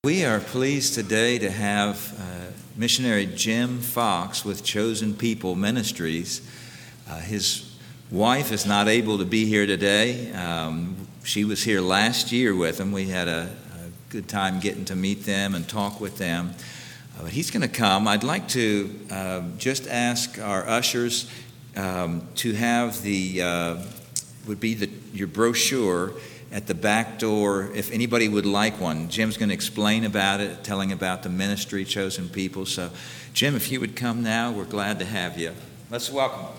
We are pleased today to have missionary Jim Fox with Chosen People Ministries. His wife is not able to be here today. She was here last year with him. We had a good time getting to meet them and talk with them. But he's going to come. I'd like to just ask our ushers to have your brochure at the back door, if anybody would like one. Jim's going to explain about it, telling about the ministry, Chosen People. So, Jim, if you would come now, we're glad to have you. Let's welcome him.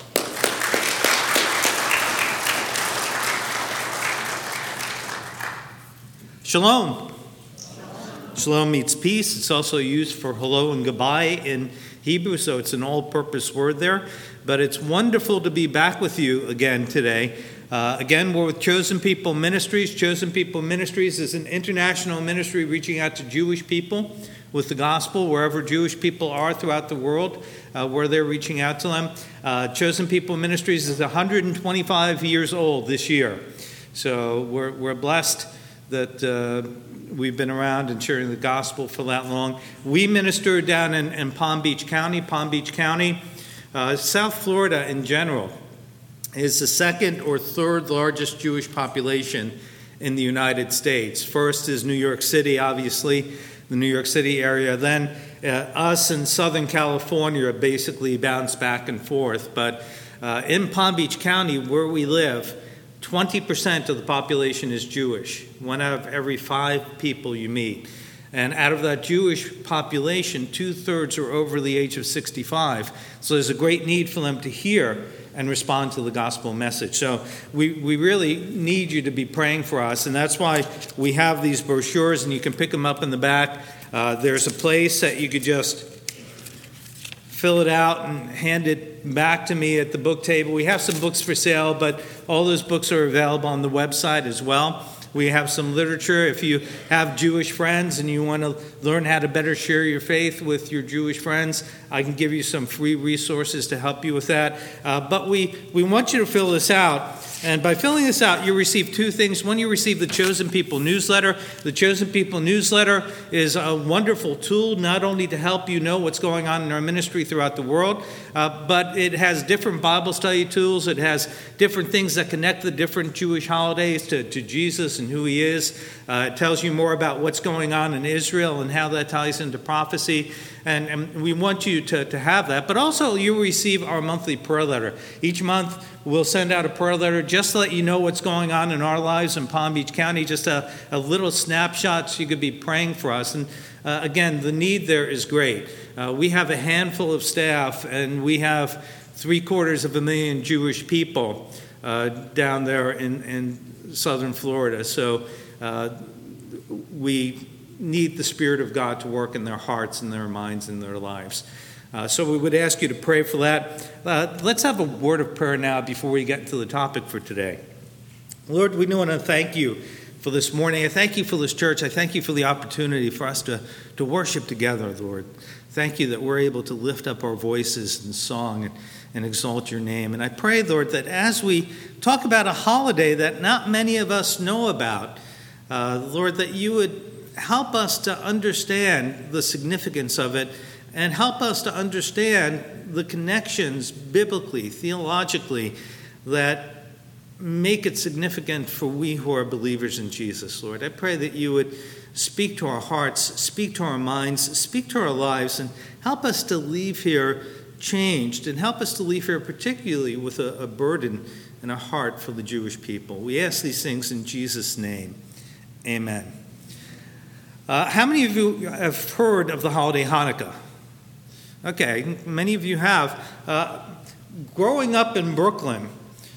Shalom. Shalom means peace. It's also used for hello and goodbye in Hebrew, so it's an all-purpose word there. But it's wonderful to be back with you again today. Again, we're with Chosen People Ministries. Chosen People Ministries is an international ministry reaching out to Jewish people with the gospel, wherever Jewish people are throughout the world, where they're reaching out to them. Chosen People Ministries is 125 years old this year. So we're blessed that we've been around and sharing the gospel for that long. We minister down in Palm Beach County. South Florida in general is the second or third largest Jewish population in the United States. First is New York City, obviously, the New York City area. Then us in Southern California basically bounce back and forth. But in Palm Beach County, where we live, 20% of the population is Jewish. 1 out of every 5 people you meet. And out of that Jewish population, 2/3 are over the age of 65. So there's a great need for them to hear and respond to the gospel message. So we really need you to be praying for us, and that's why we have these brochures, and you can pick them up in the back. There's a place that you could just fill it out and hand it back to me at the book table. We have some books for sale, but all those books are available on the website as well. We have some literature. If you have Jewish friends and you want to learn how to better share your faith with your Jewish friends, I can give you some free resources to help you with that. But we want you to fill this out. And by filling this out, you receive 2 things. One, you receive the Chosen People newsletter. The Chosen People newsletter is a wonderful tool, not only to help you know what's going on in our ministry throughout the world, but it has different Bible study tools. It has different things that connect the different Jewish holidays to Jesus and who he is. It tells you more about what's going on in Israel and how that ties into prophecy. And we want you to have that. But also, you'll receive our monthly prayer letter. Each month, we'll send out a prayer letter just to let you know what's going on in our lives in Palm Beach County, just a little snapshot so you could be praying for us. And again, the need there is great. We have a handful of staff, and we have 750,000 Jewish people down there in southern Florida. So we need the Spirit of God to work in their hearts and their minds and their lives. So we would ask you to pray for that. Let's have a word of prayer now before we get into the topic for today. Lord, we want to thank you for this morning. I thank you for this church. I thank you for the opportunity for us to worship together, Lord. Thank you that we're able to lift up our voices in song and exalt your name. And I pray, Lord, that as we talk about a holiday that not many of us know about, Lord, that you would help us to understand the significance of it and help us to understand the connections biblically, theologically, that make it significant for we who are believers in Jesus, Lord. I pray that you would speak to our hearts, speak to our minds, speak to our lives, and help us to leave here changed, and help us to leave here particularly with a burden and a heart for the Jewish people. We ask these things in Jesus' name. Amen. How many of you have heard of the holiday Hanukkah? Okay, many of you have. Growing up in Brooklyn,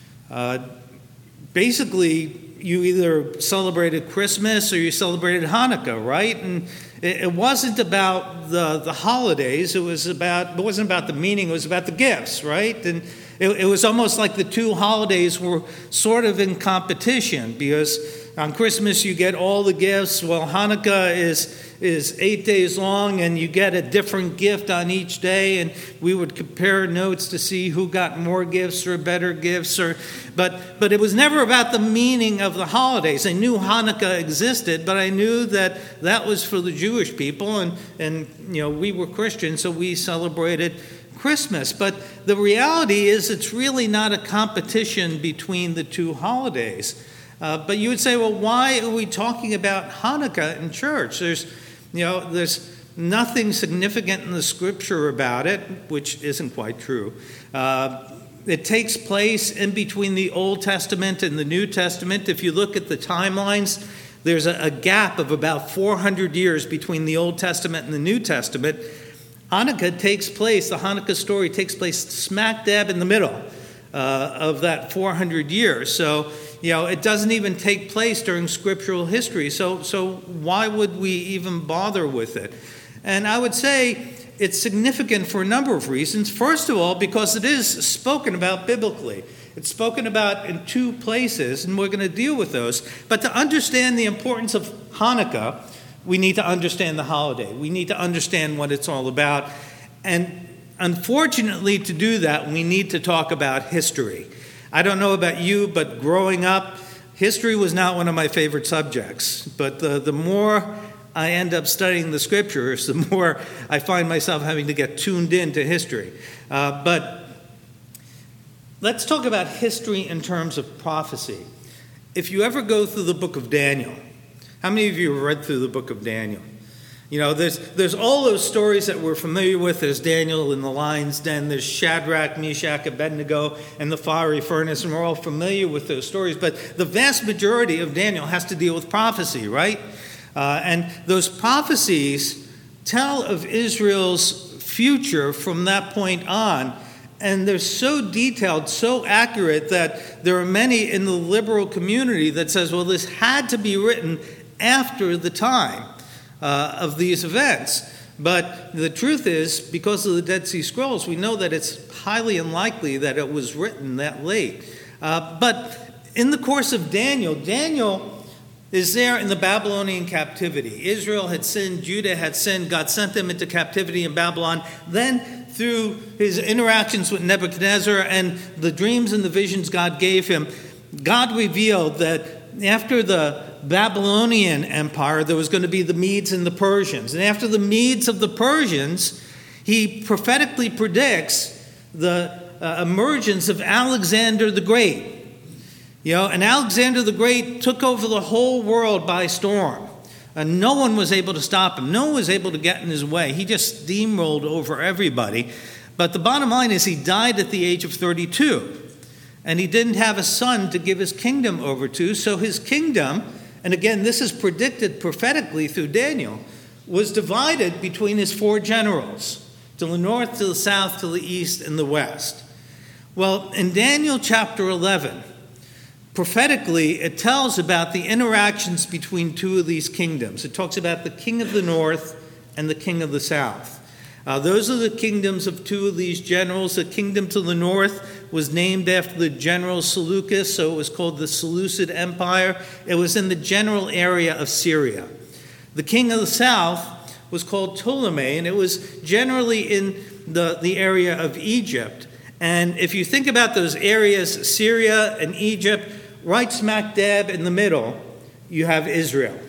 basically you either celebrated Christmas or you celebrated Hanukkah, right? And it wasn't about the holidays. It wasn't about the meaning. It was about the gifts, right? And it was almost like the 2 holidays were sort of in competition, because on Christmas you get all the gifts. Well, Hanukkah is 8 days long, and you get a different gift on each day, and we would compare notes to see who got more gifts or better gifts. But it was never about the meaning of the holidays. I knew Hanukkah existed, but I knew that that was for the Jewish people, and we were Christians, so we celebrated Christmas. But the reality is it's really not a competition between the two holidays. But you would say, well, why are we talking about Hanukkah in church? There's nothing significant in the scripture about it, which isn't quite true. It takes place in between the Old Testament and the New Testament. If you look at the timelines, there's a gap of about 400 years between the Old Testament and the New Testament. Hanukkah takes place, the Hanukkah story takes place smack dab in the middle of that 400 years. So, it doesn't even take place during scriptural history. So why would we even bother with it? And I would say it's significant for a number of reasons. First of all, because it is spoken about biblically. It's spoken about in two places, and we're going to deal with those. But to understand the importance of Hanukkah, we need to understand the holiday. We need to understand what it's all about. And unfortunately, to do that, we need to talk about history. I don't know about you, but growing up, history was not one of my favorite subjects. But the more I end up studying the scriptures, the more I find myself having to get tuned into history. But let's talk about history in terms of prophecy. If you ever go through the book of Daniel, how many of you have read through the book of Daniel? There's all those stories that we're familiar with. There's Daniel in the lion's den. There's Shadrach, Meshach, Abednego, and the fiery furnace, and we're all familiar with those stories. But the vast majority of Daniel has to deal with prophecy, right? And those prophecies tell of Israel's future from that point on. And they're so detailed, so accurate, that there are many in the liberal community that says, well, this had to be written after the time of these events. But the truth is, because of the Dead Sea Scrolls, we know that it's highly unlikely that it was written that late. But in the course of Daniel is there in the Babylonian captivity. Israel had sinned, Judah had sinned, God sent them into captivity in Babylon. Then through his interactions with Nebuchadnezzar and the dreams and the visions God gave him, God revealed that after the Babylonian Empire, there was going to be the Medes and the Persians. And after the Medes of the Persians, he prophetically predicts the emergence of Alexander the Great. And Alexander the Great took over the whole world by storm. And no one was able to stop him. No one was able to get in his way. He just steamrolled over everybody. But the bottom line is he died at the age of 32. And he didn't have a son to give his kingdom over to. So his kingdom, and again, this is predicted prophetically through Daniel, was divided between his four generals, to the north, to the south, to the east, and the west. Well, in Daniel chapter 11, prophetically, it tells about the interactions between two of these kingdoms. It talks about the king of the north and the king of the south. Those are the kingdoms of two of these generals. The kingdom to the north was named after the general Seleucus, so it was called the Seleucid Empire. It was in the general area of Syria. The king of the south was called Ptolemy, and it was generally in the area of Egypt. And if you think about those areas, Syria and Egypt, right smack dab in the middle, you have Israel.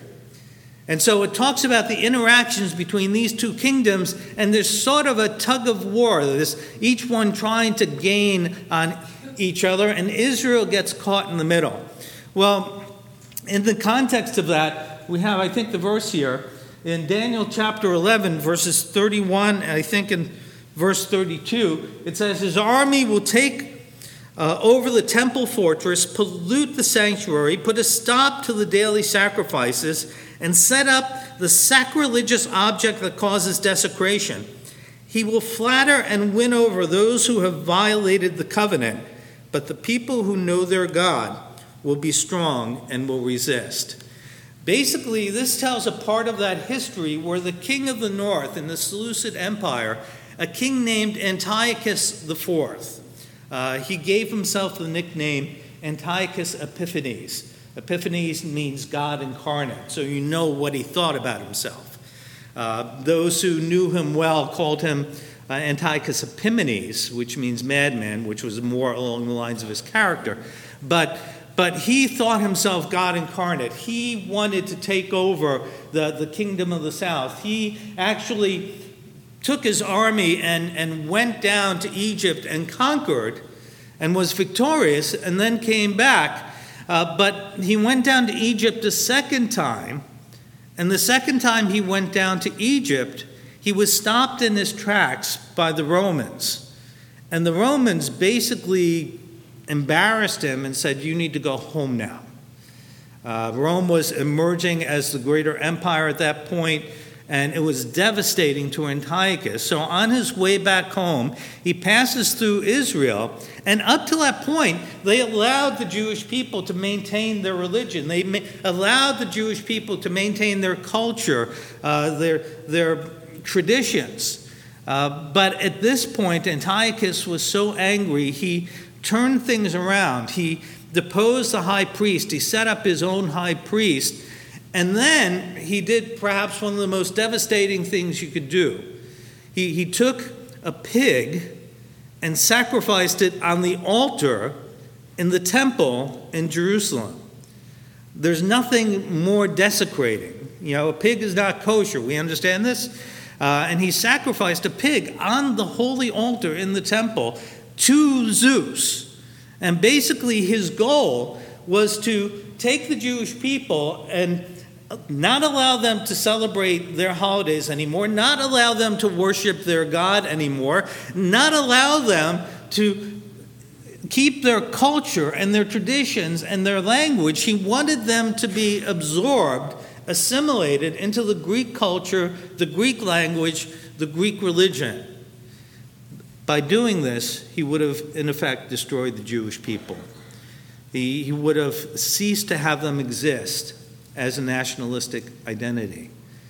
And so it talks about the interactions between these two kingdoms, and there's sort of a tug of war. There's each one trying to gain on each other, and Israel gets caught in the middle. Well, in the context of that, we have, I think, the verse here in Daniel chapter 11, verses 31, and I think in verse 32, it says, his army will take over the temple fortress, pollute the sanctuary, put a stop to the daily sacrifices, and set up the sacrilegious object that causes desecration. He will flatter and win over those who have violated the covenant, but the people who know their God will be strong and will resist. Basically, this tells a part of that history where the king of the north in the Seleucid Empire, a king named Antiochus IV, he gave himself the nickname Antiochus Epiphanes. Epiphanes means God incarnate, so you know what he thought about himself. Those who knew him well called him Antiochus Epimanes, which means madman, which was more along the lines of his character. But he thought himself God incarnate. He wanted to take over the kingdom of the south. He actually took his army and went down to Egypt and conquered and was victorious and then came back. But he went down to Egypt a second time, and the second time he went down to Egypt, he was stopped in his tracks by the Romans. And the Romans basically embarrassed him and said, "You need to go home now." Rome was emerging as the greater empire at that point, and it was devastating to Antiochus. So on his way back home, he passes through Israel, and up to that point, they allowed the Jewish people to maintain their religion. They allowed the Jewish people to maintain their culture, their traditions. But at this point, Antiochus was so angry, he turned things around. He deposed the high priest. He set up his own high priest. And then he did perhaps one of the most devastating things you could do. He took a pig and sacrificed it on the altar in the temple in Jerusalem. There's nothing more desecrating. A pig is not kosher. We understand this? And he sacrificed a pig on the holy altar in the temple to Zeus. And basically his goal was to take the Jewish people and not allow them to celebrate their holidays anymore, not allow them to worship their God anymore, not allow them to keep their culture and their traditions and their language. He wanted them to be absorbed, assimilated into the Greek culture, the Greek language, the Greek religion. By doing this, he would have, in effect, destroyed the Jewish people. He would have ceased to have them exist as a nationalistic identity.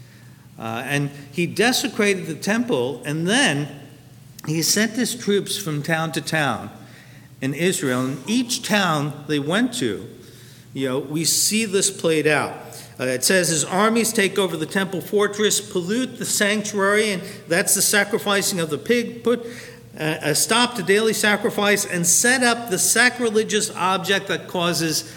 And he desecrated the temple, and then he sent his troops from town to town in Israel. And each town they went to, we see this played out. It says his armies take over the temple fortress, pollute the sanctuary, and that's the sacrificing of the pig, put a stop to daily sacrifice, and set up the sacrilegious object that causes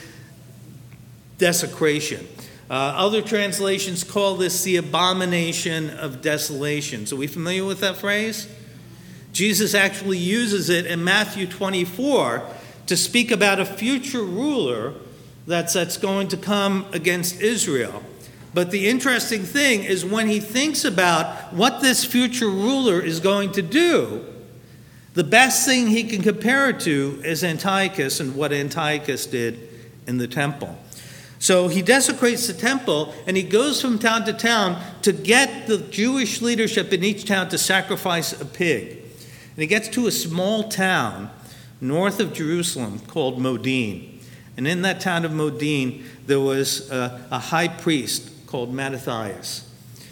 desecration. Other translations call this the abomination of desolation. So are we familiar with that phrase? Jesus actually uses it in Matthew 24 to speak about a future ruler that's going to come against Israel. But the interesting thing is when he thinks about what this future ruler is going to do, the best thing he can compare it to is Antiochus and what Antiochus did in the temple. So he desecrates the temple, and he goes from town to town to get the Jewish leadership in each town to sacrifice a pig. And he gets to a small town north of Jerusalem called Modin. And in that town of Modin, there was a high priest called Mattathias.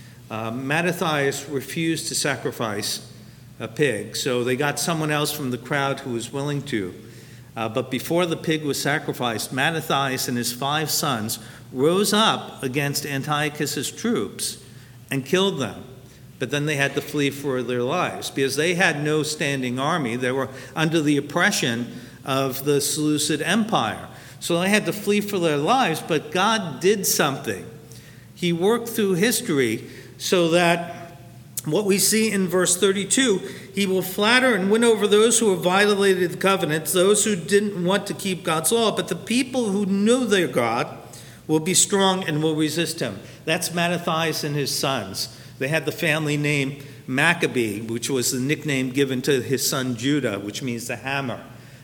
Mattathias refused to sacrifice a pig, so they got someone else from the crowd who was willing to. But before the pig was sacrificed, Mattathias and his 5 sons rose up against Antiochus's troops and killed them. But then they had to flee for their lives because they had no standing army. They were under the oppression of the Seleucid Empire. So they had to flee for their lives, but God did something. He worked through history so that what we see in verse 32, he will flatter and win over those who have violated the covenant, those who didn't want to keep God's law, but the people who knew their God will be strong and will resist him. That's Mattathias and his sons. They had the family name Maccabee, which was the nickname given to his son Judah, which means the hammer.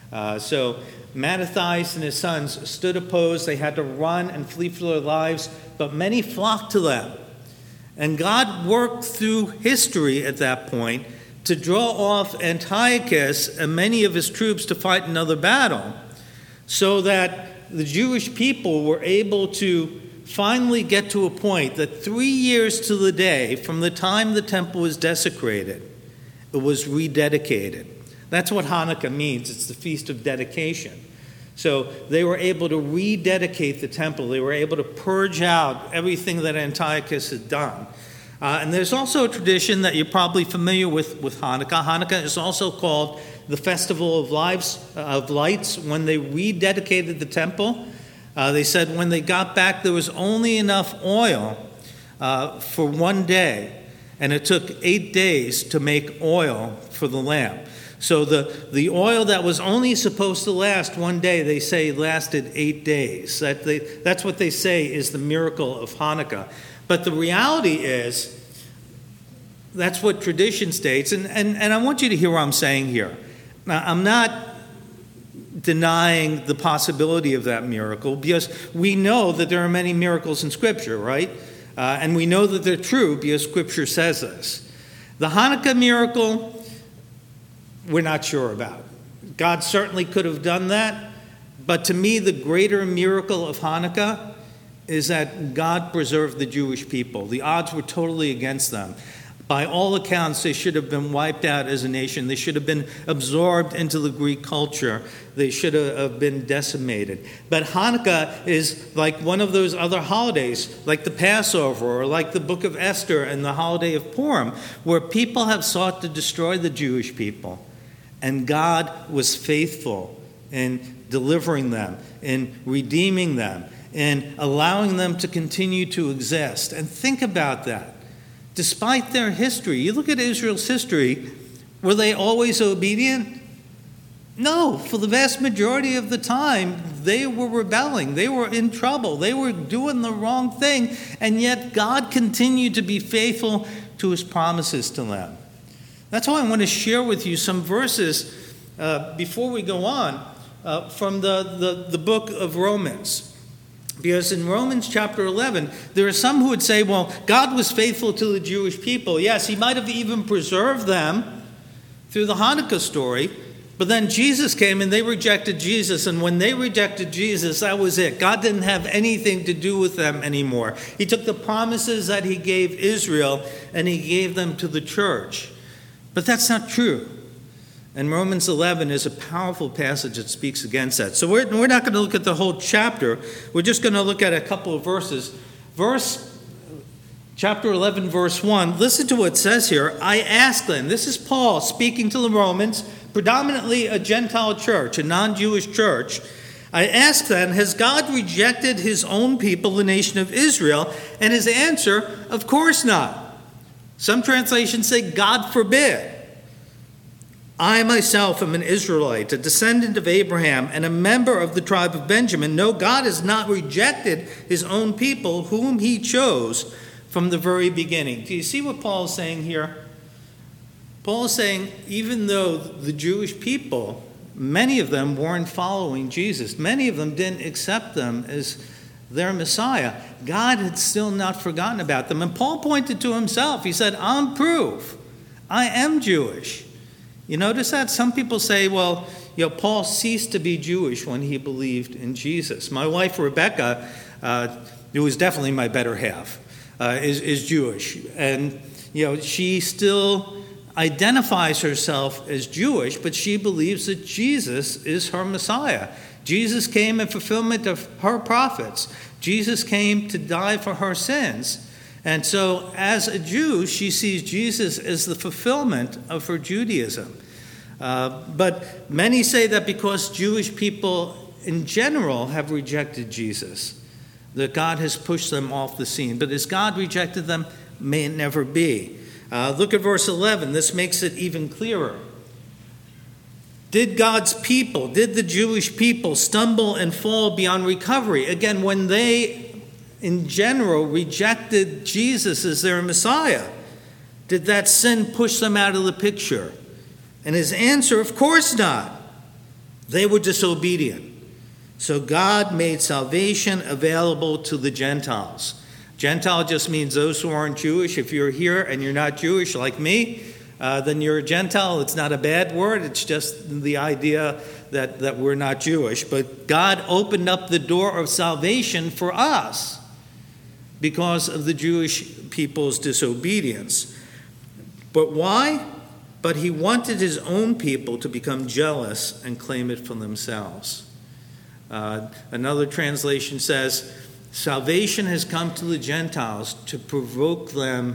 So Mattathias and his sons stood opposed. They had to run and flee for their lives, but many flocked to them. And God worked through history at that point to draw off Antiochus and many of his troops to fight another battle, so that the Jewish people were able to finally get to a point that 3 years to the day from the time the temple was desecrated, it was rededicated. That's what Hanukkah means. It's the Feast of Dedication. So they were able to rededicate the temple. They were able to purge out everything that Antiochus had done. And there's also a tradition that you're probably familiar with Hanukkah. Hanukkah is also called the Festival of Lights. When they rededicated the temple, they said when they got back there was only enough oil for one day, and it took 8 days to make oil for the lamp. So the oil that was only supposed to last one day, they say lasted 8 days. That's what they say is the miracle of Hanukkah. But the reality is, that's what tradition states, and I want you to hear what I'm saying here. Now, I'm not denying the possibility of that miracle, because we know that there are many miracles in Scripture, right? And we know that they're true because Scripture says this. The Hanukkah miracle, we're not sure about. God certainly could have done that, but to me, the greater miracle of Hanukkah is that God preserved the Jewish people. The odds were totally against them. By all accounts, they should have been wiped out as a nation. They should have been absorbed into the Greek culture. They should have been decimated. But Hanukkah is like one of those other holidays, like the Passover or like the Book of Esther and the holiday of Purim, where people have sought to destroy the Jewish people. And God was faithful in delivering them, in redeeming them, in allowing them to continue to exist. And think about that. Despite their history, you look at Israel's history, were they always obedient? No, for the vast majority of the time, they were rebelling. They were in trouble. They were doing the wrong thing, and yet God continued to be faithful to his promises to them. That's why I want to share with you some verses before we go on from the book of Romans. Because in Romans chapter 11, there are some who would say, well, God was faithful to the Jewish people. Yes, he might have even preserved them through the Hanukkah story, but then Jesus came and they rejected Jesus, and when they rejected Jesus, that was it. God didn't have anything to do with them anymore. He took the promises that he gave Israel and he gave them to the church. But that's not true. And Romans 11 is a powerful passage that speaks against that. So we're not going to look at the whole chapter. We're just going to look at a couple of verses. Chapter 11, verse 1, listen to what it says here. I ask then, this is Paul speaking to the Romans, predominantly a Gentile church, a non-Jewish church. I ask then, has God rejected his own people, the nation of Israel? And his answer, of course not. Some translations say, God forbid. I myself am an Israelite, a descendant of Abraham, and a member of the tribe of Benjamin. No, God has not rejected his own people, whom he chose from the very beginning. Do you see what Paul is saying here? Paul is saying, even though the Jewish people, many of them weren't following Jesus, many of them didn't accept them as their Messiah, God had still not forgotten about them. And Paul pointed to himself. He said, I'm proof. I am Jewish. You notice that? Some people say, well, Paul ceased to be Jewish when he believed in Jesus. My wife, Rebecca, who is definitely my better half, is Jewish. And, she still identifies herself as Jewish, but she believes that Jesus is her Messiah. Jesus came in fulfillment of her prophets. Jesus came to die for her sins. And so, as a Jew, she sees Jesus as the fulfillment of her Judaism. But many say that because Jewish people in general have rejected Jesus, that God has pushed them off the scene. But as God rejected them, may it never be. Look at verse 11. This makes it even clearer. Did the Jewish people stumble and fall beyond recovery? Again, when they in general rejected Jesus as their Messiah, did that sin push them out of the picture? And his answer, of course not. They were disobedient. So God made salvation available to the Gentiles. Gentile just means those who aren't Jewish. If you're here and you're not Jewish like me, then you're a Gentile. It's not a bad word. It's just the idea that we're not Jewish. But God opened up the door of salvation for us because of the Jewish people's disobedience. But why? But he wanted his own people to become jealous and claim it for themselves. Another translation says, salvation has come to the Gentiles to provoke them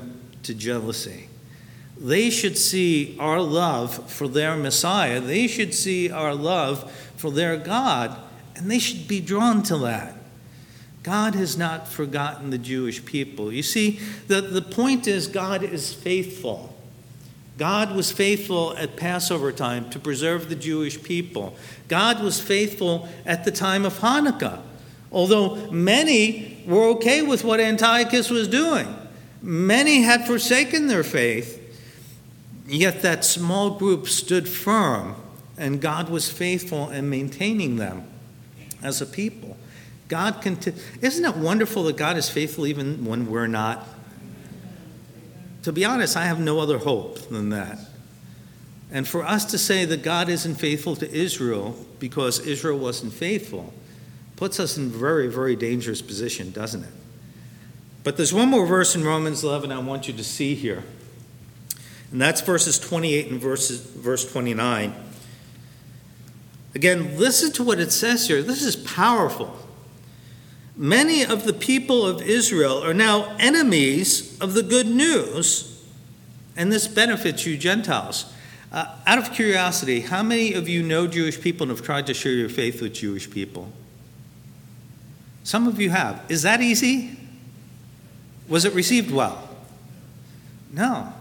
to jealousy. They should see our love for their Messiah. They should see our love for their God, and they should be drawn to that. God has not forgotten the Jewish people. You see, the point is God is faithful. God was faithful at Passover time to preserve the Jewish people. God was faithful at the time of Hanukkah, although many were okay with what Antiochus was doing. Many had forsaken their faith, yet that small group stood firm, and God was faithful in maintaining them as a people. Isn't it wonderful that God is faithful even when we're not? To be honest, I have no other hope than that. And for us to say that God isn't faithful to Israel because Israel wasn't faithful puts us in a very, very dangerous position, doesn't it? But there's one more verse in Romans 11 I want you to see here. And that's verses 28 and verse 29. Again, listen to what it says here. This is powerful. Many of the people of Israel are now enemies of the good news, and this benefits you Gentiles. Out of curiosity, how many of you know Jewish people and have tried to share your faith with Jewish people? Some of you have. Is that easy? Was it received well? No.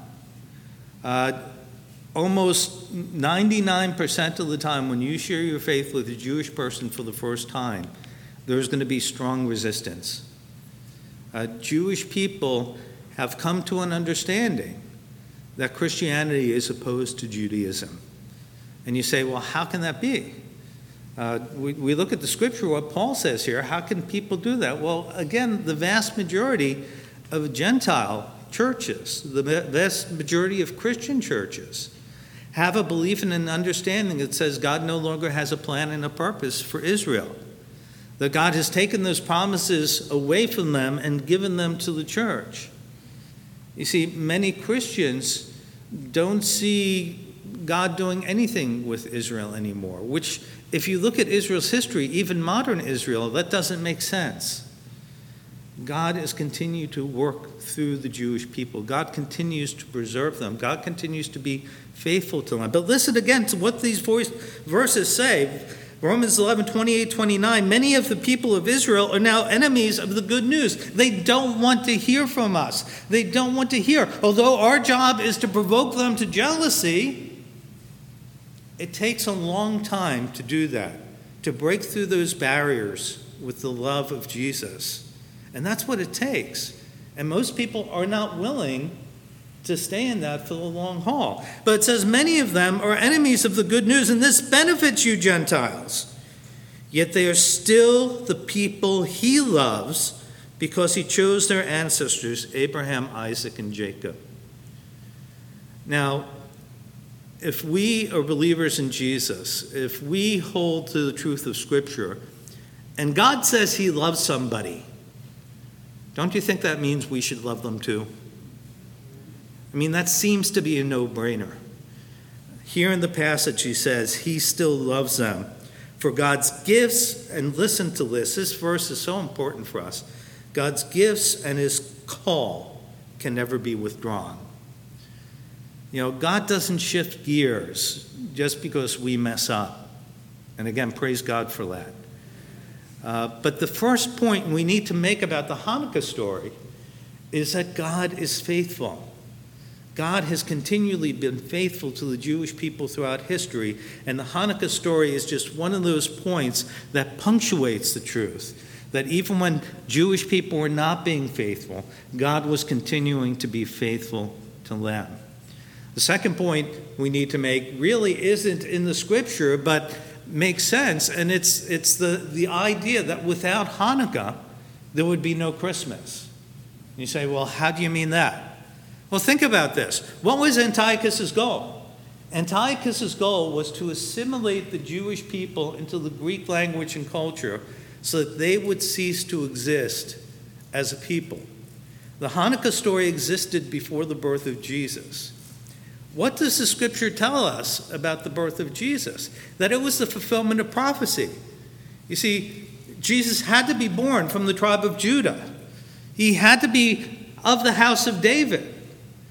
Almost 99% of the time when you share your faith with a Jewish person for the first time, there's going to be strong resistance. Jewish people have come to an understanding that Christianity is opposed to Judaism. And you say, well, how can that be? We look at the scripture, what Paul says here. How can people do that? Well, again, the vast majority of Gentile churches, the vast majority of Christian churches, have a belief and an understanding that says God no longer has a plan and a purpose for Israel. That God has taken those promises away from them and given them to the church. You see, many Christians don't see God doing anything with Israel anymore, which, if you look at Israel's history, even modern Israel, that doesn't make sense. God has continued to work through the Jewish people. God continues to preserve them. God continues to be faithful to them. But listen again to what these verses say. Romans 11, 28, 29, many of the people of Israel are now enemies of the good news. They don't want to hear from us. They don't want to hear. Although our job is to provoke them to jealousy, it takes a long time to do that, to break through those barriers with the love of Jesus. And that's what it takes. And most people are not willing to stay in that for the long haul. But it says many of them are enemies of the good news, and this benefits you Gentiles. Yet they are still the people he loves because he chose their ancestors, Abraham, Isaac, and Jacob. Now, if we are believers in Jesus, if we hold to the truth of Scripture, and God says he loves somebody, don't you think that means we should love them too? I mean, that seems to be a no-brainer. Here in the passage, he says, he still loves them. For God's gifts, and listen to this verse is so important for us. God's gifts and his call can never be withdrawn. You know, God doesn't shift gears just because we mess up. And again, praise God for that. But the first point we need to make about the Hanukkah story is that God is faithful. God has continually been faithful to the Jewish people throughout history, and the Hanukkah story is just one of those points that punctuates the truth, that even when Jewish people were not being faithful, God was continuing to be faithful to them. The second point we need to make really isn't in the scripture, but makes sense, and it's the idea that without Hanukkah, there would be no Christmas. You say, well, how do you mean that? Well, think about this. What was Antiochus' goal? Antiochus' goal was to assimilate the Jewish people into the Greek language and culture so that they would cease to exist as a people. The Hanukkah story existed before the birth of Jesus. What does the scripture tell us about the birth of Jesus? That it was the fulfillment of prophecy. You see, Jesus had to be born from the tribe of Judah. He had to be of the house of David.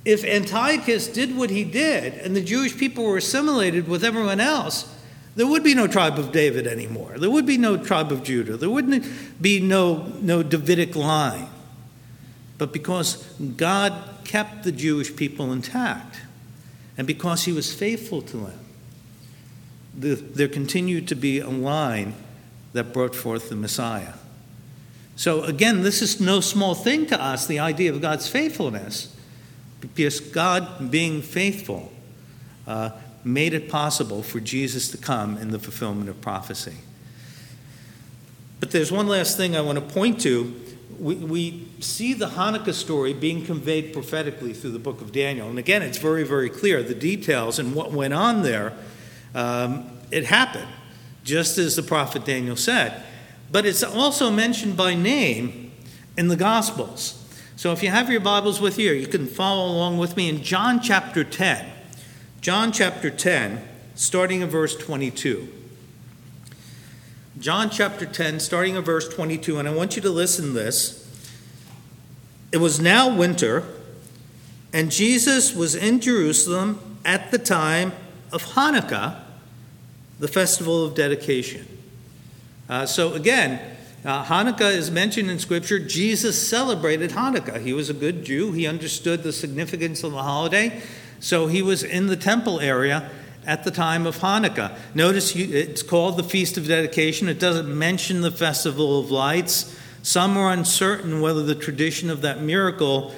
if Antiochus did what he did and the Jewish people were assimilated with everyone else, there would be no tribe of David anymore. There would be no tribe of Judah. There wouldn't be no Davidic line. But because God kept the Jewish people intact, and because he was faithful to them, there continued to be a line that brought forth the Messiah. So again, this is no small thing to us, the idea of God's faithfulness, because God, being faithful, made it possible for Jesus to come in the fulfillment of prophecy. But there's one last thing I want to point to. We see the Hanukkah story being conveyed prophetically through the book of Daniel. And again, it's very, very clear, the details and what went on there. It happened, just as the prophet Daniel said. But it's also mentioned by name in the Gospels. So if you have your Bibles with you, you can follow along with me in John chapter 10. John chapter 10, starting in verse 22. John chapter 10, starting in verse 22, and I want you to listen to this. It was now winter, and Jesus was in Jerusalem at the time of Hanukkah, the festival of dedication. So again, Hanukkah is mentioned in Scripture. Jesus celebrated Hanukkah. He was a good Jew. He understood the significance of the holiday. So he was in the temple area at the time of Hanukkah. Notice it's called the Feast of Dedication. It doesn't mention the Festival of Lights. Some are uncertain whether the tradition of that miracle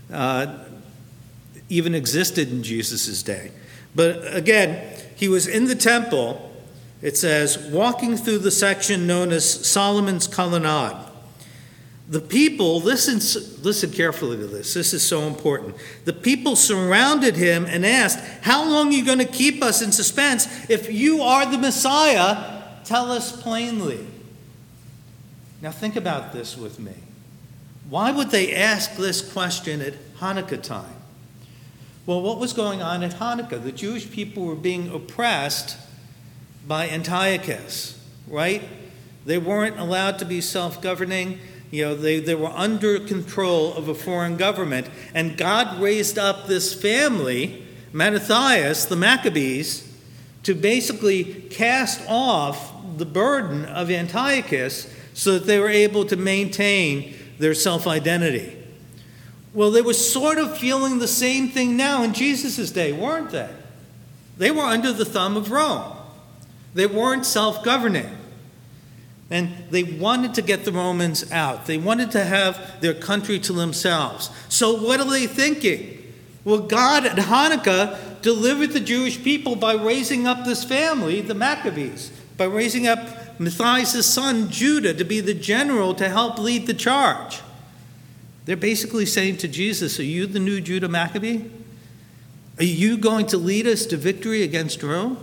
even existed in Jesus' day. But again, he was in the temple, it says, walking through the section known as Solomon's Colonnade. The people, listen carefully to this. This is so important. The people surrounded him and asked, "How long are you going to keep us in suspense? If you are the Messiah, tell us plainly." Now think about this with me. Why would they ask this question at Hanukkah time? Well, what was going on at Hanukkah? The Jewish people were being oppressed by Antiochus, right? They weren't allowed to be self-governing. They were under control of a foreign government. And God raised up this family, Mattathias, the Maccabees, to basically cast off the burden of Antiochus so that they were able to maintain their self-identity. Well, they were sort of feeling the same thing now in Jesus' day, weren't they? They were under the thumb of Rome. They weren't self-governing. And they wanted to get the Romans out. They wanted to have their country to themselves. So what are they thinking? Well, God at Hanukkah delivered the Jewish people by raising up this family, the Maccabees, by raising up Matthias' son, Judah, to be the general to help lead the charge. They're basically saying to Jesus, "Are you the new Judah Maccabee? Are you going to lead us to victory against Rome?"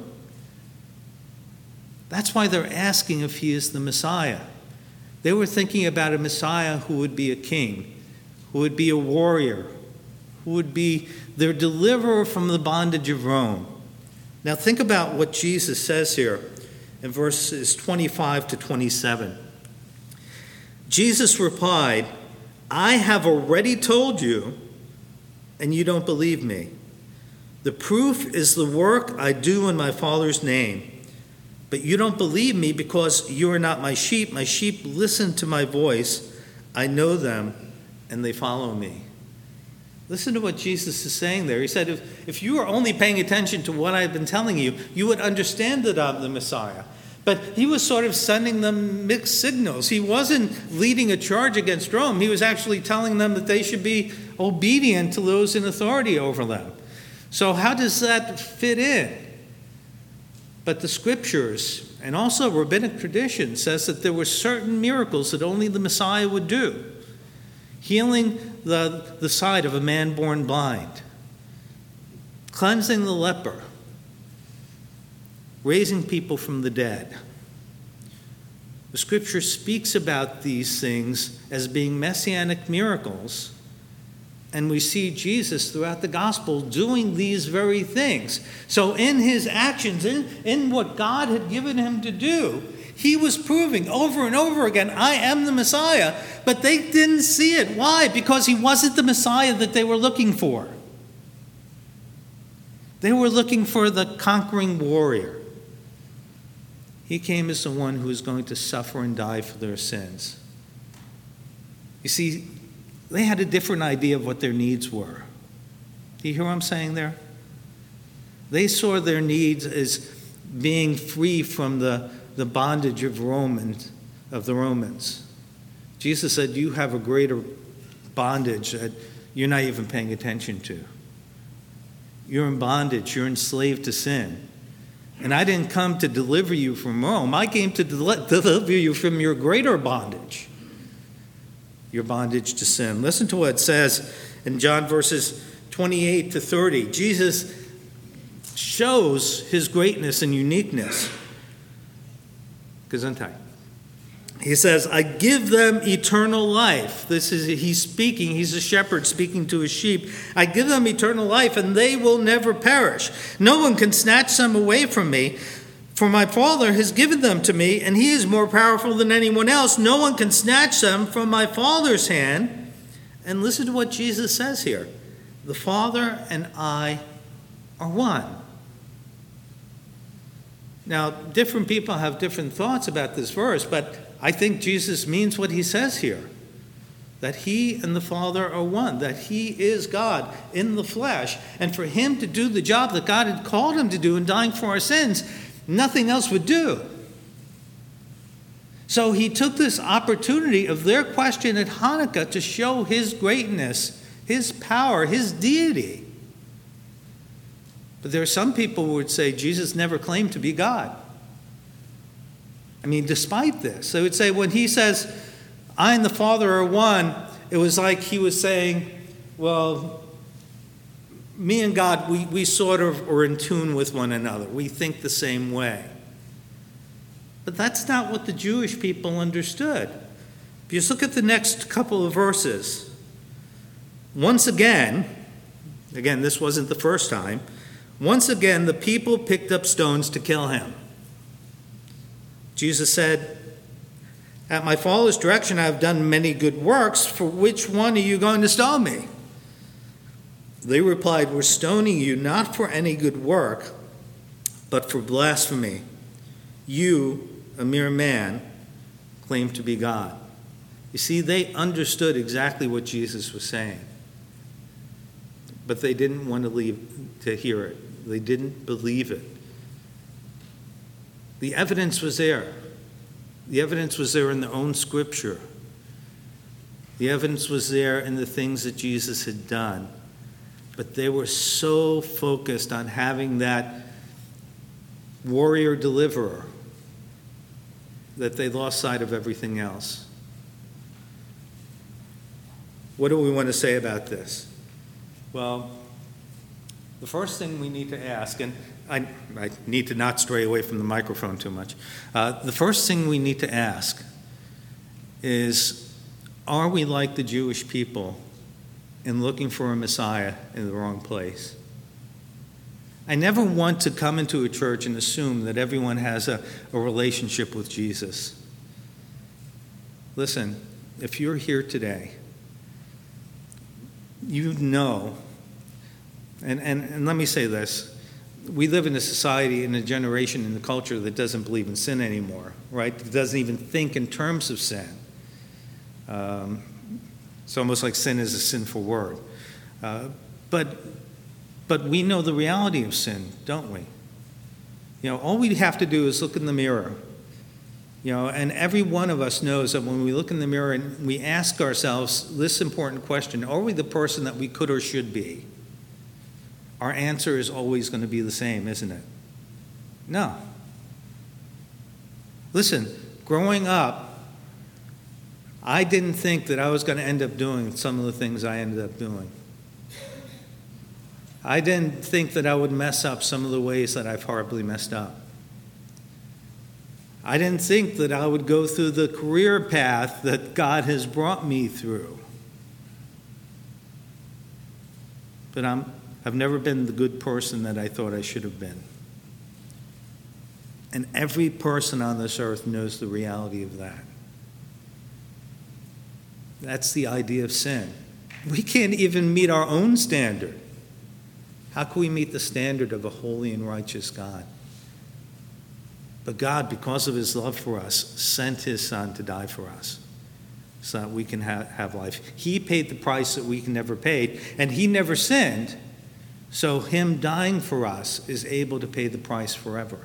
That's why they're asking if he is the Messiah. They were thinking about a Messiah who would be a king, who would be a warrior, who would be their deliverer from the bondage of Rome. Now think about what Jesus says here in verses 25 to 27. Jesus replied, "I have already told you, and you don't believe me. The proof is the work I do in my Father's name. But you don't believe me because you are not my sheep. My sheep listen to my voice. I know them, and they follow me." Listen to what Jesus is saying there. He said, if you were only paying attention to what I've been telling you, you would understand that I'm the Messiah. But he was sort of sending them mixed signals. He wasn't leading a charge against Rome. He was actually telling them that they should be obedient to those in authority over them. So how does that fit in? But the scriptures and also rabbinic tradition says that there were certain miracles that only the Messiah would do. Healing the sight of a man born blind, cleansing the leper, raising people from the dead. The scripture speaks about these things as being messianic miracles, and we see Jesus throughout the gospel doing these very things. So in his actions, in what God had given him to do, he was proving over and over again, "I am the Messiah." But they didn't see it. Why? Because he wasn't the Messiah that they were looking for. They were looking for the conquering warrior. He came as the one who was going to suffer and die for their sins. You see, they had a different idea of what their needs were. Do you hear what I'm saying there? They saw their needs as being free from the bondage of the Romans. Jesus said, you have a greater bondage that you're not even paying attention to. You're in bondage. You're enslaved to sin. And I didn't come to deliver you from Rome. I came to deliver you from your greater bondage, your bondage to sin. Listen to what it says in John verses 28 to 30. Jesus shows his greatness and uniqueness. Gesundheit. He says, I give them eternal life. He's speaking, he's a shepherd speaking to his sheep. I give them eternal life, and they will never perish. No one can snatch them away from me, for my Father has given them to me, and he is more powerful than anyone else. No one can snatch them from my Father's hand. And listen to what Jesus says here. The Father and I are one. Now, different people have different thoughts about this verse, but I think Jesus means what he says here, that he and the Father are one, that he is God in the flesh, and for him to do the job that God had called him to do in dying for our sins, nothing else would do. So he took this opportunity of their question at Hanukkah to show his greatness, his power, his deity. But there are some people who would say Jesus never claimed to be God. I mean, despite this, they would say when he says, I and the Father are one, it was like he was saying, well, me and God, we sort of are in tune with one another. We think the same way. But that's not what the Jewish people understood. If you just look at the next couple of verses, once again, this wasn't the first time, once again the people picked up stones to kill him. Jesus said, at my Father's direction I have done many good works. For which one are you going to stone me? They replied, we're stoning you not for any good work, but for blasphemy. You, a mere man, claim to be God. You see, they understood exactly what Jesus was saying. But they didn't want to hear it. They didn't believe it. The evidence was there. The evidence was there in their own scripture. The evidence was there in the things that Jesus had done. But they were so focused on having that warrior deliverer that they lost sight of everything else. What do we want to say about this? Well, the first thing we need to ask, and I need to not stray away from the microphone too much. The first thing we need to ask is, are we like the Jewish people in looking for a Messiah in the wrong place? I never want to come into a church and assume that everyone has a relationship with Jesus. Listen, if you're here today, you know, and let me say this, we live in a society, in a generation, in a culture that doesn't believe in sin anymore, right? That doesn't even think in terms of sin. It's almost like sin is a sinful word. But we know the reality of sin, don't we? You know, all we have to do is look in the mirror. You know, and every one of us knows that when we look in the mirror and we ask ourselves this important question, are we the person that we could or should be? Our answer is always going to be the same, isn't it? No. Listen, growing up, I didn't think that I was going to end up doing some of the things I ended up doing. I didn't think that I would mess up some of the ways that I've horribly messed up. I didn't think that I would go through the career path that God has brought me through. But I've never been the good person that I thought I should have been. And every person on this earth knows the reality of that. That's the idea of sin. We can't even meet our own standard. How can we meet the standard of a holy and righteous God? But God, because of his love for us, sent his Son to die for us so that we can have life. He paid the price that we can never pay, and he never sinned, so him dying for us is able to pay the price forever.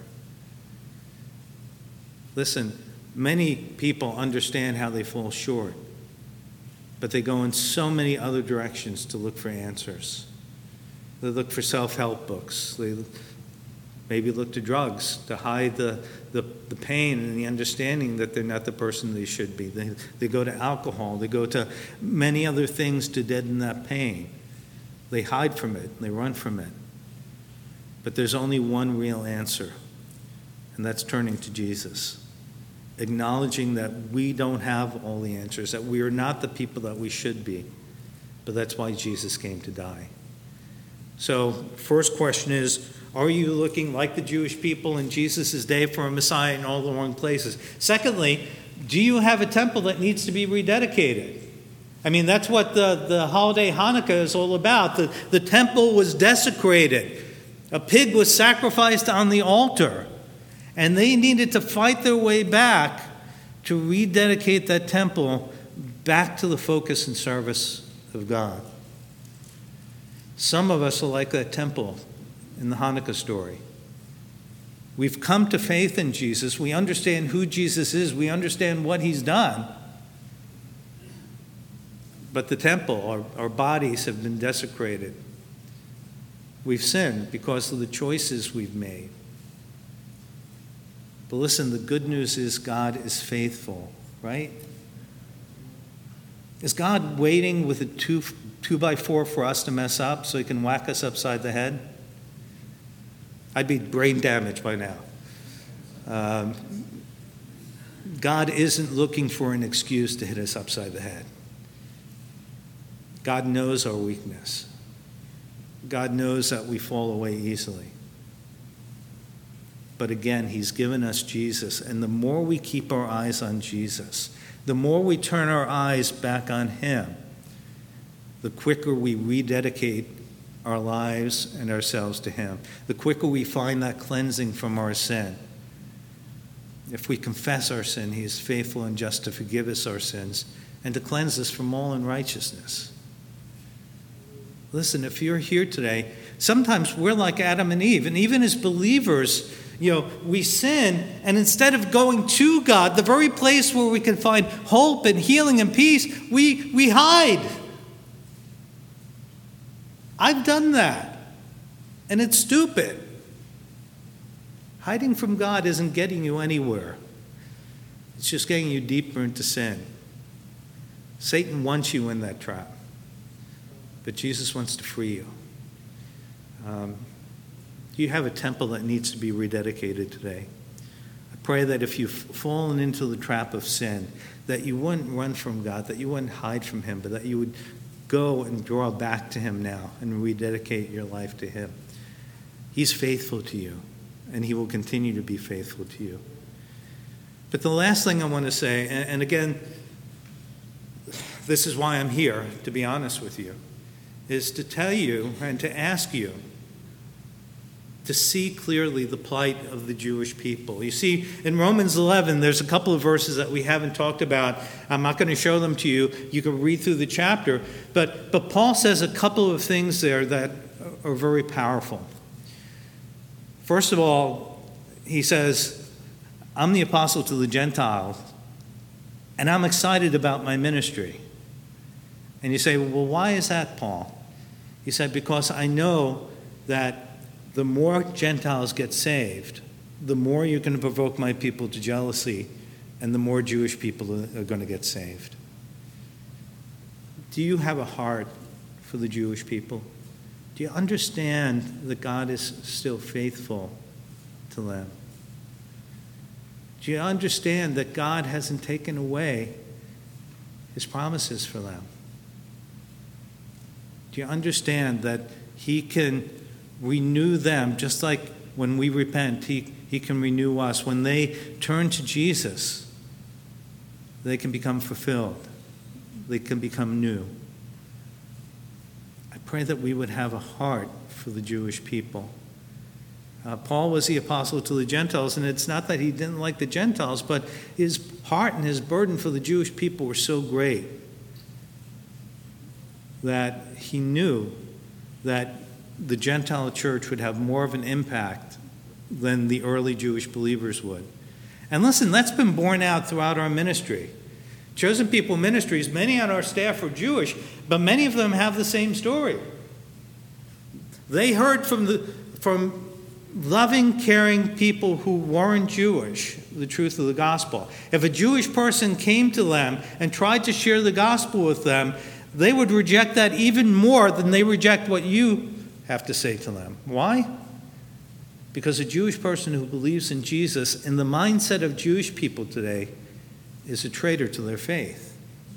Listen, many people understand how they fall short, but they go in so many other directions to look for answers. They look for self-help books. They maybe look to drugs to hide the pain and the understanding that they're not the person they should be. They go to alcohol. They go to many other things to deaden that pain. They hide from it. They run from it. But there's only one real answer, and that's turning to Jesus, acknowledging that we don't have all the answers, that we are not the people that we should be, but that's why Jesus came to die. So, first question is, are you looking like the Jewish people in Jesus' day for a Messiah in all the wrong places? Secondly, do you have a temple that needs to be rededicated? I mean, that's what the holiday Hanukkah is all about. The temple was desecrated. A pig was sacrificed on the altar. And they needed to fight their way back to rededicate that temple back to the focus and service of God. Some of us are like that temple in the Hanukkah story. We've come to faith in Jesus. We understand who Jesus is. We understand what he's done. But the temple, our bodies have been desecrated. We've sinned because of the choices we've made. But listen, the good news is God is faithful, right? Is God waiting with a 2x4 for us to mess up so he can whack us upside the head? I'd be brain damaged by now. God isn't looking for an excuse to hit us upside the head. God knows our weakness. God knows that we fall away easily. But again, he's given us Jesus. And the more we keep our eyes on Jesus, the more we turn our eyes back on him, the quicker we rededicate our lives and ourselves to him, the quicker we find that cleansing from our sin. If we confess our sin, he is faithful and just to forgive us our sins and to cleanse us from all unrighteousness. Listen, if you're here today, sometimes we're like Adam and Eve, and even as believers, we sin, and instead of going to God, the very place where we can find hope and healing and peace, we hide. I've done that, and it's stupid. Hiding from God isn't getting you anywhere. It's just getting you deeper into sin. Satan wants you in that trap, but Jesus wants to free you. You have a temple that needs to be rededicated today. I pray that if you've fallen into the trap of sin, that you wouldn't run from God, that you wouldn't hide from him, but that you would go and draw back to him now and rededicate your life to him. He's faithful to you, and he will continue to be faithful to you. But the last thing I want to say, and again, this is why I'm here, to be honest with you, is to tell you and to ask you to see clearly the plight of the Jewish people. You see, in Romans 11, there's a couple of verses that we haven't talked about. I'm not going to show them to you. You can read through the chapter. But Paul says a couple of things there that are very powerful. First of all, he says, I'm the apostle to the Gentiles, and I'm excited about my ministry. And you say, well, why is that, Paul? He said, because I know that the more Gentiles get saved, the more you're going to provoke my people to jealousy, and the more Jewish people are going to get saved. Do you have a heart for the Jewish people? Do you understand that God is still faithful to them? Do you understand that God hasn't taken away his promises for them? Do you understand that he can renew them just like when we repent, he can renew us? When they turn to Jesus, they can become fulfilled. They can become new. I pray that we would have a heart for the Jewish people. Paul was the apostle to the Gentiles, and it's not that he didn't like the Gentiles, but his heart and his burden for the Jewish people were so great that he knew that the Gentile church would have more of an impact than the early Jewish believers would. And listen, that's been borne out throughout our ministry. Chosen People Ministries, many on our staff are Jewish, but many of them have the same story. They heard from loving, caring people who weren't Jewish the truth of the gospel. If a Jewish person came to them and tried to share the gospel with them, they would reject that even more than they reject what you have to say to them. Why? Because a Jewish person who believes in Jesus, in the mindset of Jewish people today, is a traitor to their faith.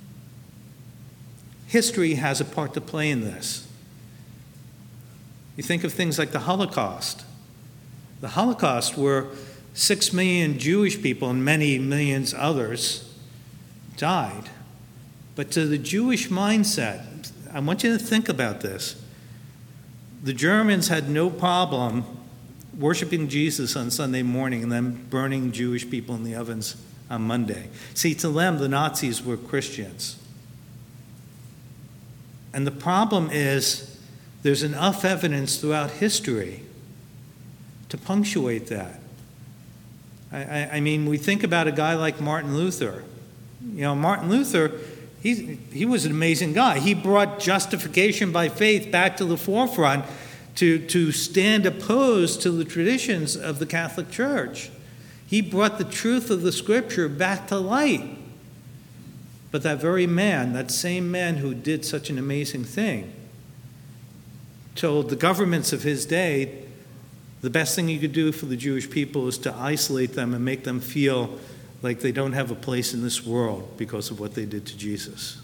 History has a part to play in this. You think of things like the Holocaust. The Holocaust, where 6 million Jewish people and many millions others died. But to the Jewish mindset, I want you to think about this. The Germans had no problem worshiping Jesus on Sunday morning and then burning Jewish people in the ovens on Monday. See, to them, the Nazis were Christians. And the problem is, there's enough evidence throughout history to punctuate that. I mean, we think about a guy like Martin Luther. You know, Martin Luther, he was an amazing guy. He brought justification by faith back to the forefront to stand opposed to the traditions of the Catholic Church. He brought the truth of the Scripture back to light. But that very man, that same man who did such an amazing thing, told the governments of his day the best thing you could do for the Jewish people is to isolate them and make them feel like they don't have a place in this world because of what they did to Jesus.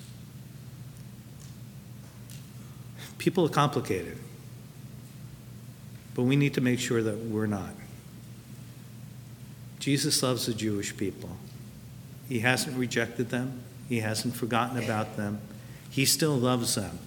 People are complicated, but we need to make sure that we're not. Jesus loves the Jewish people. He hasn't rejected them. He hasn't forgotten about them. He still loves them.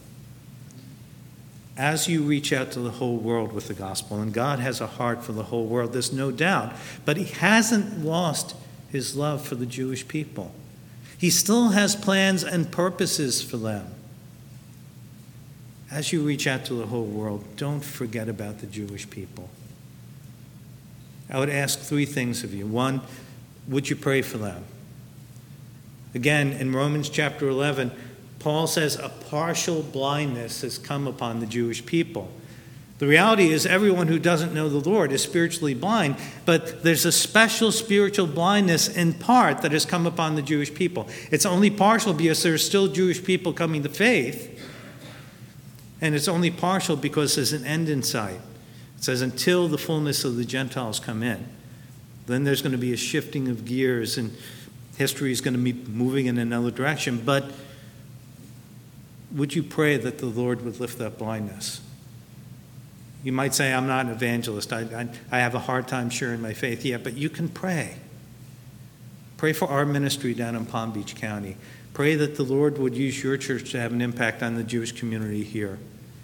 As you reach out to the whole world with the gospel, and God has a heart for the whole world, there's no doubt, but he hasn't lost his love for the Jewish people. He still has plans and purposes for them. As you reach out to the whole world, don't forget about the Jewish people. I would ask 3 things of you. 1, would you pray for them? Again, in Romans chapter 11, Paul says a partial blindness has come upon the Jewish people. The reality is everyone who doesn't know the Lord is spiritually blind, but there's a special spiritual blindness in part that has come upon the Jewish people. It's only partial because there are still Jewish people coming to faith, and it's only partial because there's an end in sight. It says until the fullness of the Gentiles come in. Then there's going to be a shifting of gears, and history is going to be moving in another direction. But would you pray that the Lord would lift that blindness? You might say, I'm not an evangelist. I have a hard time sharing my faith. Yeah, but you can pray. Pray for our ministry down in Palm Beach County. Pray that the Lord would use your church to have an impact on the Jewish community here.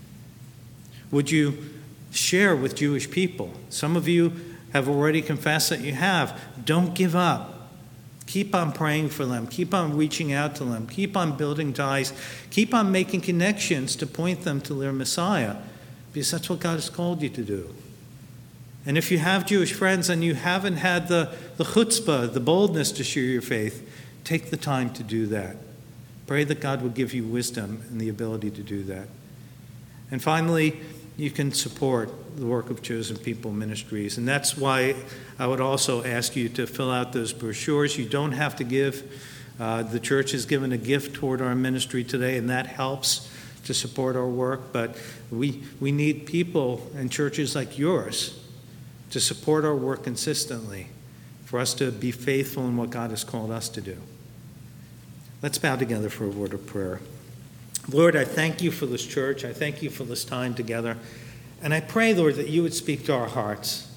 Would you share with Jewish people? Some of you have already confessed that you have. Don't give up. Keep on praying for them. Keep on reaching out to them. Keep on building ties. Keep on making connections to point them to their Messiah, because that's what God has called you to do. And if you have Jewish friends and you haven't had the chutzpah, the boldness to share your faith, take the time to do that. Pray that God will give you wisdom and the ability to do that. And finally, you can support the work of Chosen People Ministries. And that's why I would also ask you to fill out those brochures. You don't have to give. The church has given a gift toward our ministry today, and that helps to support our work. But we need people and churches like yours to support our work consistently, for us to be faithful in what God has called us to do. Let's bow together for a word of prayer. Lord, I thank you for this church. I thank you for this time together. And I pray, Lord, that you would speak to our hearts.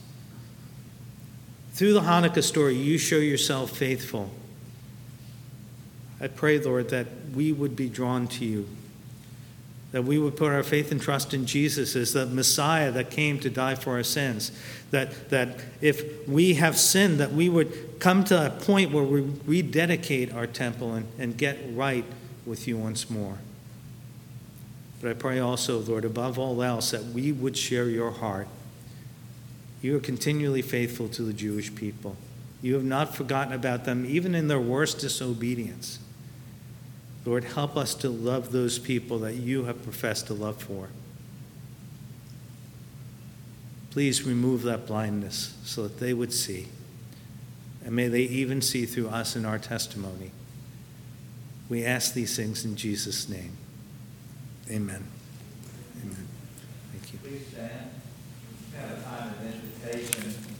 Through the Hanukkah story, you show yourself faithful. I pray, Lord, that we would be drawn to you. that we would put our faith and trust in Jesus as the Messiah that came to die for our sins, that if we have sinned, that we would come to a point where we rededicate our temple and get right with you once more. But I pray also, Lord, above all else, that we would share your heart. You are continually faithful to the Jewish people. You have not forgotten about them, even in their worst disobedience. Lord, help us to love those people that you have professed a love for. Please remove that blindness so that they would see. And may they even see through us in our testimony. We ask these things in Jesus' name. Amen. Amen. Thank you. Please stand. We have a time of invitation.